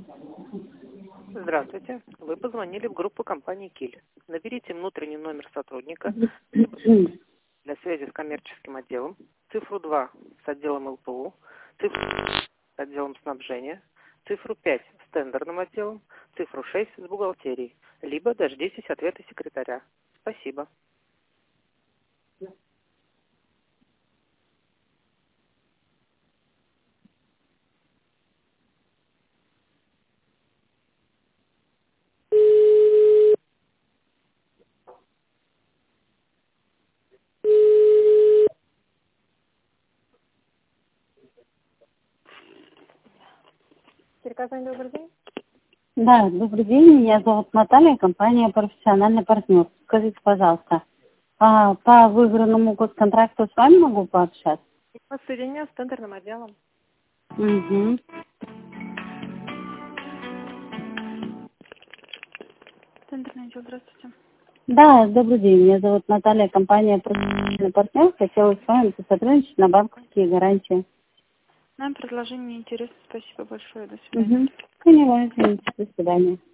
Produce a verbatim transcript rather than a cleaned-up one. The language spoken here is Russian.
Здравствуйте. Вы позвонили в группу компании «Киль». Наберите внутренний номер сотрудника для связи с коммерческим отделом, цифру два с отделом эл пэ у, цифру с отделом снабжения, цифру пять с тендерным отделом, цифру шесть с бухгалтерией, либо дождитесь ответа секретаря. Спасибо. Переказываем, добрый день. Да, добрый день, меня зовут Наталья, компания «Профессиональный партнер». Скажите, пожалуйста, а по выигранному госконтракту с вами могу пообщаться? Соединение с тендерным отделом. Угу. Тендерный отдел, здравствуйте. Да, добрый день, меня зовут Наталья, компания «Профессиональный партнер». Хотела с вами сотрудничать на банковские гарантии. Нам предложение интересно. Спасибо большое. До свидания. Угу. Поняла, извините, до свидания.